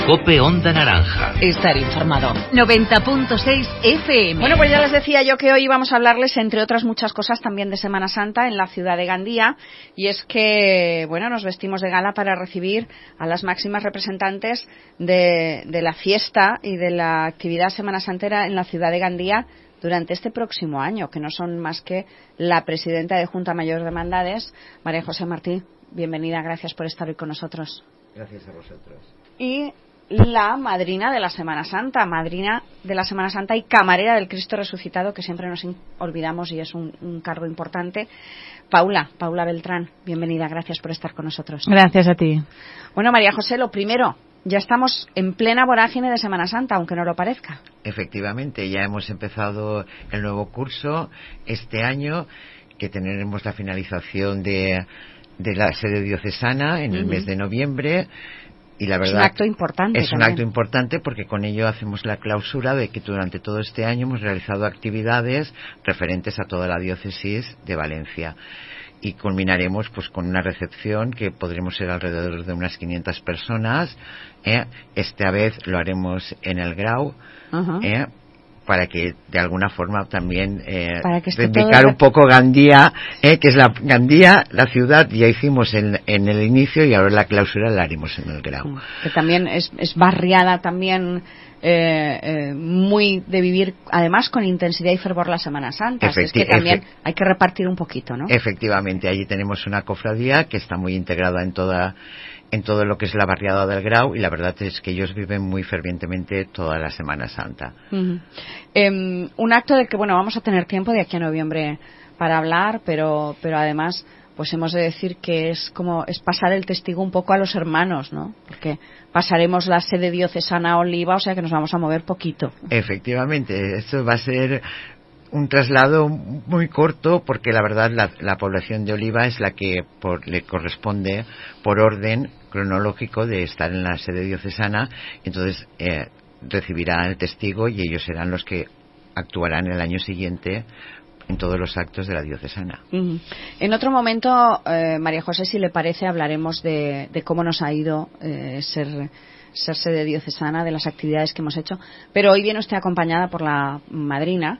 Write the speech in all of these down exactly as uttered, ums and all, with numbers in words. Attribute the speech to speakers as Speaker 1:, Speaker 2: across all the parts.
Speaker 1: COPE Onda Naranja.
Speaker 2: Estar informado. noventa punto seis F M.
Speaker 3: Bueno, pues ya les decía yo que hoy vamos a hablarles, entre otras muchas cosas, también de Semana Santa en la ciudad de Gandía. Y es que, bueno, nos vestimos de gala para recibir a las máximas representantes de, de la fiesta y de la actividad Semana Santera en la ciudad de Gandía durante este próximo año, que no son más que la presidenta de Junta Mayor de Hermandades, María José Martí. Bienvenida, gracias por estar hoy con nosotros.
Speaker 4: Gracias a vosotros.
Speaker 3: Y la madrina de la Semana Santa, madrina de la Semana Santa y camarera del Cristo Resucitado, que siempre nos olvidamos y es un, un cargo importante, Paula, Paula Beltrán. Bienvenida, gracias por estar con nosotros.
Speaker 5: Gracias a ti.
Speaker 3: Bueno, María José, lo primero, ya estamos en plena vorágine de Semana Santa, aunque no lo parezca.
Speaker 4: Efectivamente, ya hemos empezado el nuevo curso este año, que tendremos la finalización de, de la sede diocesana en el uh-huh. mes de noviembre. Y la verdad,
Speaker 3: es un acto importante.
Speaker 4: Es
Speaker 3: también.
Speaker 4: un acto importante porque con ello hacemos la clausura de que durante todo este año hemos realizado actividades referentes a toda la diócesis de Valencia. Y culminaremos pues con una recepción que podremos ser alrededor de unas quinientas personas. ¿eh? Esta vez lo haremos en el Grau. Uh-huh. ¿eh? Para que de alguna forma también eh, reivindicar un poco Gandía, eh, que es la Gandía, la ciudad, ya hicimos en, en el inicio y ahora la clausura la haremos en el Grau.
Speaker 3: Que también es, es barriada también, eh, eh, muy de vivir, además con intensidad y fervor la Semana Santa. Efecti- es que también hay que repartir un poquito, ¿no?
Speaker 4: Efectivamente, allí tenemos una cofradía que está muy integrada en toda en todo lo que es la barriada del Grau, y la verdad es que ellos viven muy fervientemente toda la Semana Santa.
Speaker 3: Uh-huh. Eh, un acto del que, bueno, vamos a tener tiempo de aquí a noviembre para hablar, pero pero además pues hemos de decir que es como es pasar el testigo un poco a los hermanos, ¿no? Porque pasaremos la sede diocesana a Oliva, o sea que nos vamos a mover poquito.
Speaker 4: Efectivamente, esto va a ser un traslado muy corto, porque la verdad la, la población de Oliva es la que por, le corresponde por orden cronológico de estar en la sede diocesana. Entonces eh, recibirá el testigo y ellos serán los que actuarán el año siguiente en todos los actos de la diocesana.
Speaker 3: Uh-huh. En otro momento, eh, María José, si le parece, hablaremos de, de cómo nos ha ido eh, ser ser sede diocesana, de las actividades que hemos hecho, pero hoy viene usted acompañada por la madrina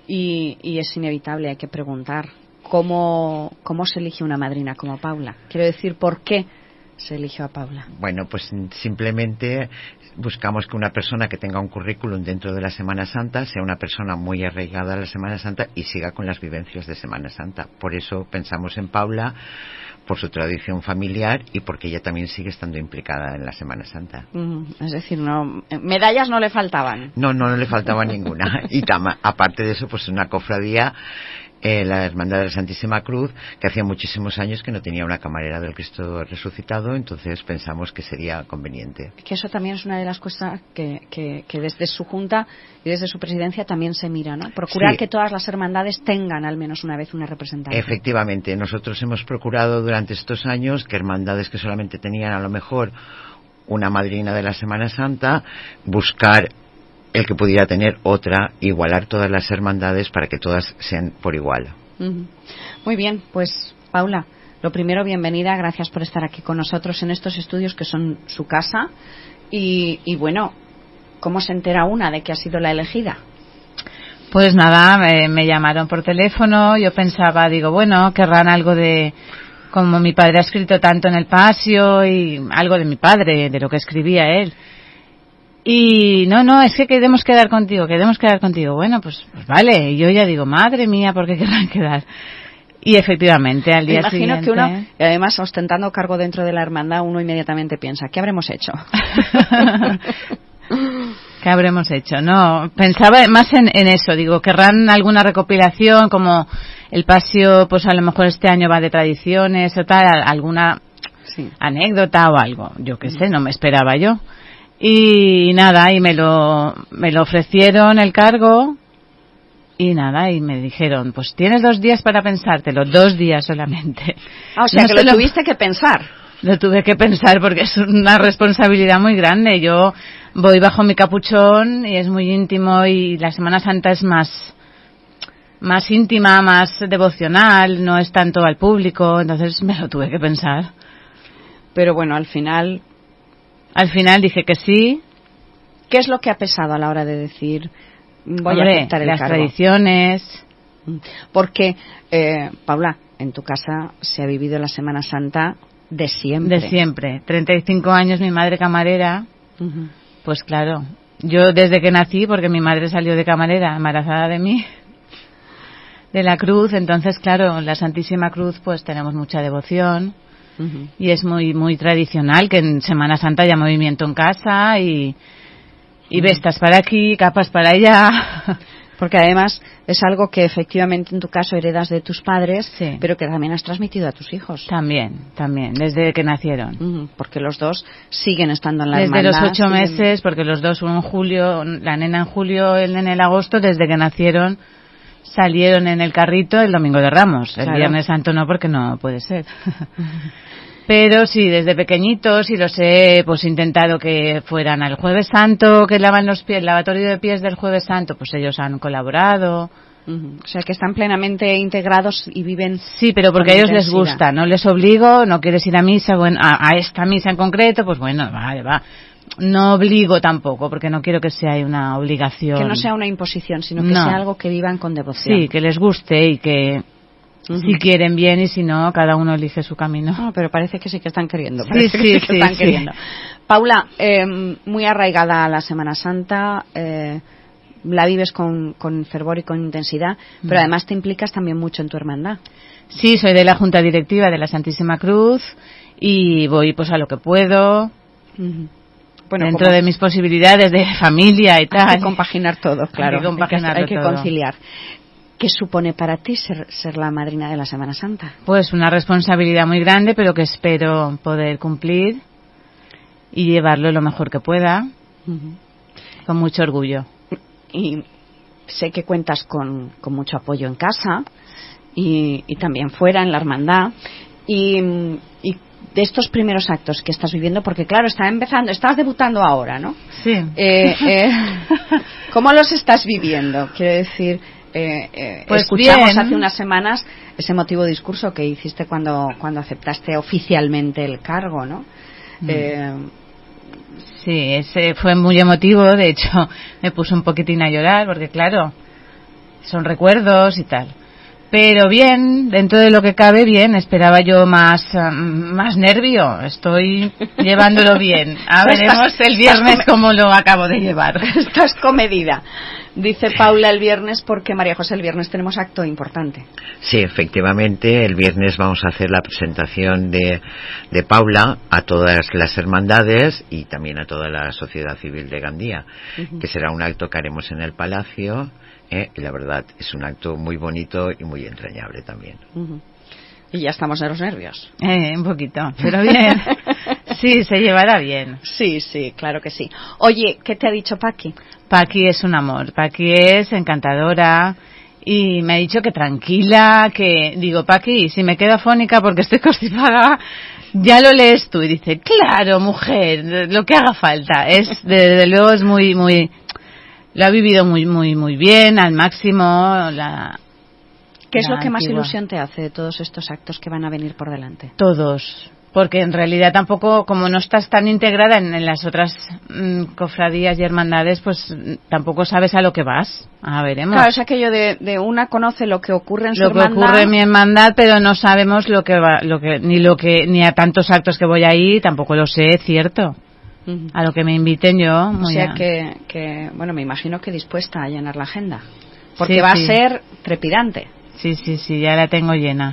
Speaker 3: y, y es inevitable, hay que preguntar cómo, cómo se elige una madrina como Paula. Quiero decir, ¿por qué se eligió a Paula?
Speaker 4: Bueno, pues simplemente buscamos que una persona que tenga un currículum dentro de la Semana Santa sea una persona muy arraigada a la Semana Santa y siga con las vivencias de Semana Santa. Por eso pensamos en Paula, por su tradición familiar y porque ella también sigue estando implicada en la Semana Santa.
Speaker 3: Uh, es decir, no, medallas no le faltaban.
Speaker 4: No, no, no le faltaba ninguna. Y tam- aparte de eso, pues una cofradía, eh, la Hermandad de la Santísima Cruz, que hacía muchísimos años que no tenía una camarera del Cristo Resucitado, entonces pensamos que sería conveniente.
Speaker 3: Que eso también es una de las cosas que, que, que desde su junta y desde su presidencia también se mira, ¿no? Procurar sí. que todas las hermandades tengan al menos una vez una representante.
Speaker 4: Efectivamente, nosotros hemos procurado durante estos años que hermandades que solamente tenían a lo mejor una madrina de la Semana Santa, buscar el que pudiera tener otra, igualar todas las hermandades para que todas sean por igual.
Speaker 3: Uh-huh. Muy bien, pues Paula, lo primero, bienvenida, gracias por estar aquí con nosotros en estos estudios que son su casa y, y bueno, ¿cómo se entera una de que ha sido la elegida?
Speaker 5: Pues nada, me, me llamaron por teléfono, yo pensaba, digo, bueno, querrán algo de, como mi padre ha escrito tanto en el Pasio, y algo de mi padre, de lo que escribía él. Y no, no, es que queremos quedar contigo, queremos quedar contigo. Bueno, pues, pues vale, y yo ya digo, madre mía, ¿por qué querrán quedar? Y efectivamente, al día
Speaker 3: Me imagino
Speaker 5: siguiente...
Speaker 3: que uno, y además ostentando cargo dentro de la hermandad, uno inmediatamente piensa, ¿qué habremos hecho?
Speaker 5: ¿Qué habremos hecho? No, pensaba más en, en eso, digo, querrán alguna recopilación, como el Pasio, pues a lo mejor este año va de tradiciones o tal, alguna sí. anécdota o algo, yo qué sé, no me esperaba yo. Y nada, y me lo me lo ofrecieron el cargo y nada, y me dijeron, pues tienes dos días para pensártelo, dos días solamente.
Speaker 3: Ah, o sea no que lo, lo tuviste que pensar.
Speaker 5: Lo tuve que pensar porque es una responsabilidad muy grande. Yo voy bajo mi capuchón y es muy íntimo, y la Semana Santa es más más íntima, más devocional, no es tanto al público, entonces me lo tuve que pensar.
Speaker 3: Pero bueno, al final
Speaker 5: al final dije que sí.
Speaker 3: ¿Qué es lo que ha pesado a la hora de decir voy
Speaker 5: Hombre,
Speaker 3: a aceptar el
Speaker 5: las
Speaker 3: cargo?
Speaker 5: tradiciones.
Speaker 3: Porque, eh, Paula, en tu casa se ha vivido la Semana Santa de siempre.
Speaker 5: De siempre. treinta y cinco años mi madre camarera.
Speaker 3: Uh-huh.
Speaker 5: Pues claro, yo desde que nací, porque mi madre salió de camarera embarazada de mí, de la cruz, entonces claro, la Santísima Cruz pues tenemos mucha devoción. Uh-huh. Y es muy muy tradicional que en Semana Santa haya movimiento en casa y, y uh-huh. vestas para aquí, capas para allá.
Speaker 3: Porque además es algo que efectivamente en tu caso heredas de tus padres,
Speaker 5: sí. pero
Speaker 3: que también has transmitido a tus hijos.
Speaker 5: También, también, desde que nacieron.
Speaker 3: Uh-huh. Porque los dos siguen estando en la
Speaker 5: Desde
Speaker 3: hermandad.
Speaker 5: Desde los ocho
Speaker 3: siguen...
Speaker 5: meses, porque los dos, uno en julio, la nena en julio, el nene en agosto, desde que nacieron salieron en el carrito el domingo de Ramos. El
Speaker 3: claro.
Speaker 5: Viernes Santo no, porque no puede ser. Pero sí, desde pequeñitos y los he pues intentado que fueran al Jueves Santo, que lavan los pies, el lavatorio de pies del Jueves Santo, pues ellos han colaborado.
Speaker 3: Uh-huh. O sea, que están plenamente integrados y viven.
Speaker 5: Sí, pero porque a ellos
Speaker 3: intensidad.
Speaker 5: Les gusta, no les obligo, no quieres ir a misa, bueno, a, a esta misa en concreto, pues bueno, vale, va. No obligo tampoco, porque no quiero que sea una obligación.
Speaker 3: Que no sea una imposición, sino que
Speaker 5: no.
Speaker 3: sea algo que vivan con devoción.
Speaker 5: Sí, que les guste y que uh-huh. si quieren bien y si no, cada uno elige su camino.
Speaker 3: No, pero parece que sí que están queriendo.
Speaker 5: Sí, sí,
Speaker 3: que sí,
Speaker 5: sí,
Speaker 3: que están
Speaker 5: sí.
Speaker 3: queriendo. Paula, eh, muy arraigada a la Semana Santa, eh, la vives con, con fervor y con intensidad, pero uh-huh. además te implicas también mucho en tu hermandad.
Speaker 5: Sí, soy de la Junta Directiva de la Santísima Cruz y voy pues a lo que puedo.
Speaker 3: Uh-huh. Bueno,
Speaker 5: dentro
Speaker 3: como...
Speaker 5: de mis posibilidades de familia y tal.
Speaker 3: Hay que compaginar todo, claro.
Speaker 5: Hay que, compaginar
Speaker 3: hay que, hay que
Speaker 5: todo.
Speaker 3: conciliar. ¿Qué supone para ti ser, ser la madrina de la Semana Santa?
Speaker 5: Pues una responsabilidad muy grande, pero que espero poder cumplir y llevarlo lo mejor que pueda, uh-huh. con mucho orgullo.
Speaker 3: Y sé que cuentas con, con mucho apoyo en casa y, y también fuera, en la hermandad. Y, y de estos primeros actos que estás viviendo, porque claro, está empezando, estás debutando ahora, ¿no?
Speaker 5: Sí.
Speaker 3: Eh, eh, ¿Cómo los estás viviendo? Quiero decir, eh, eh,
Speaker 5: pues
Speaker 3: escuchamos
Speaker 5: bien.
Speaker 3: hace unas semanas ese emotivo discurso que hiciste cuando cuando aceptaste oficialmente el cargo, ¿no? Mm. Eh,
Speaker 5: sí, ese fue muy emotivo, de hecho me puse un poquitín a llorar, porque claro, son recuerdos y tal. Pero bien, dentro de lo que cabe, bien. Esperaba yo más um, más nervio. Estoy llevándolo bien. A veremos el viernes cómo lo acabo de llevar.
Speaker 3: Estás comedida. Dice Paula el viernes porque, María José, el viernes tenemos acto importante.
Speaker 4: Sí, efectivamente, el viernes vamos a hacer la presentación de, de Paula a todas las hermandades y también a toda la sociedad civil de Gandía, uh-huh. que será un acto que haremos en el Palacio. ¿Eh? Y la verdad es un acto muy bonito y muy entrañable también.
Speaker 3: Uh-huh. Y ya estamos de los nervios.
Speaker 5: Eh, un poquito, pero bien. Sí, se llevará bien.
Speaker 3: Sí, sí, claro que sí. Oye, ¿qué te ha dicho Paqui?
Speaker 5: Paqui es un amor. Paqui es encantadora y me ha dicho que tranquila, que digo, Paqui, si me quedo afónica porque estoy constipada, ya lo lees tú. Y dice, claro, mujer, lo que haga falta. Es, desde luego es muy, muy... Lo ha vivido muy muy muy bien, al máximo. La,
Speaker 3: ¿Qué es
Speaker 5: la
Speaker 3: lo que más
Speaker 5: antigua.
Speaker 3: ilusión te hace de todos estos actos que van a venir por delante?
Speaker 5: Todos, porque en realidad tampoco, como no estás tan integrada en, en las otras mmm, cofradías y hermandades, pues tampoco sabes a lo que vas. A veremos.
Speaker 3: Claro, es aquello de, de una conoce lo que ocurre en su
Speaker 5: lo que
Speaker 3: hermandad.
Speaker 5: ocurre en mi hermandad, pero no sabemos lo que va, lo que ni lo que ni a tantos actos que voy ahí, tampoco lo sé, cierto. A lo que me inviten yo. Muy
Speaker 3: o sea
Speaker 5: a...
Speaker 3: que, que, bueno, me imagino que dispuesta a llenar la agenda. Porque
Speaker 5: sí,
Speaker 3: va
Speaker 5: sí.
Speaker 3: a ser trepidante.
Speaker 5: Sí, sí, sí, ya la tengo llena.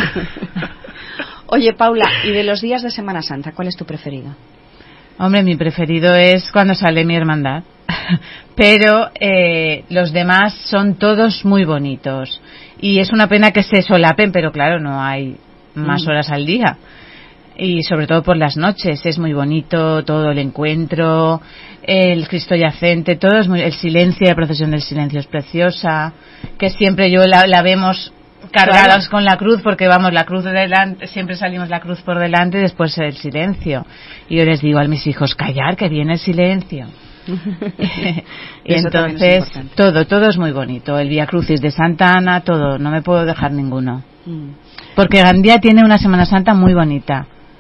Speaker 3: Oye, Paula, ¿y de los días de Semana Santa, cuál es tu preferido?
Speaker 5: Hombre, mi preferido es cuando sale mi hermandad. Pero eh, los demás son todos muy bonitos. Y es una pena que se solapen, pero claro, no hay más horas al día. Y sobre todo por las noches es muy bonito todo el encuentro, el Cristo yacente, todo es muy, el silencio, la procesión del silencio es preciosa, que siempre yo la, la vemos cargados claro. con la cruz, porque vamos, la cruz de delante, siempre salimos la cruz por delante y después el silencio. Y yo les digo a mis hijos, callar, que viene el silencio. Y entonces todo, todo es muy bonito, el Vía Crucis de Santa Ana, todo, no me puedo dejar ninguno. Porque Gandía tiene una Semana Santa muy bonita.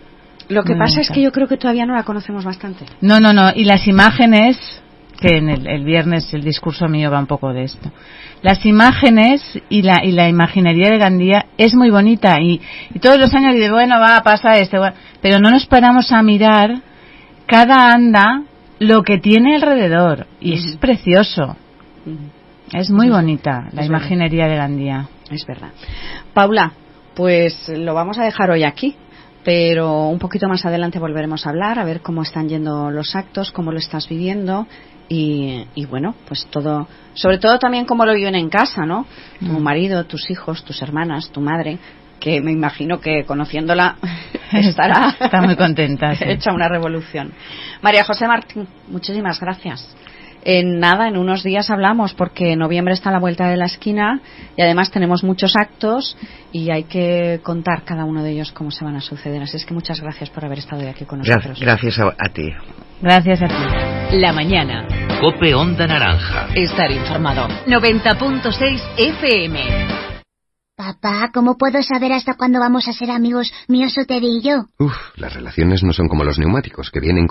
Speaker 3: Lo que
Speaker 5: Muy
Speaker 3: pasa
Speaker 5: bonita.
Speaker 3: es que yo creo que todavía no la conocemos bastante.
Speaker 5: No, no, no. Y las imágenes, que en el, el viernes el discurso mío va un poco de esto. Las imágenes y la y la imaginería de Gandía es muy bonita y, y todos los años dice, bueno, va, pasa este, bueno, pero no nos paramos a mirar cada anda lo que tiene alrededor y uh-huh. es precioso. Uh-huh. Es muy bonita la es imaginería verdad. de Gandía.
Speaker 3: Es verdad. Paula, pues lo vamos a dejar hoy aquí, pero un poquito más adelante volveremos a hablar, a ver cómo están yendo los actos, cómo lo estás viviendo y, y bueno, pues todo, sobre todo también cómo lo viven en casa, ¿no? Mm. Tu marido, tus hijos, tus hermanas, tu madre, que me imagino que conociéndola estará
Speaker 5: está muy contenta, sí.
Speaker 3: hecha una revolución. María José Martín, muchísimas gracias. En nada, en unos días hablamos porque noviembre está a la vuelta de la esquina y además tenemos muchos actos y hay que contar cada uno de ellos cómo se van a suceder. Así es que muchas gracias por haber estado hoy aquí con nosotros.
Speaker 4: Gracias a, a ti.
Speaker 5: Gracias a ti.
Speaker 2: La mañana.
Speaker 1: COPE Onda Naranja.
Speaker 2: Estar informado. noventa punto seis F M.
Speaker 6: Papá, ¿cómo puedo saber hasta cuándo vamos a ser amigos míos o Teddy y yo?
Speaker 7: Uf, las relaciones no son como los neumáticos, que vienen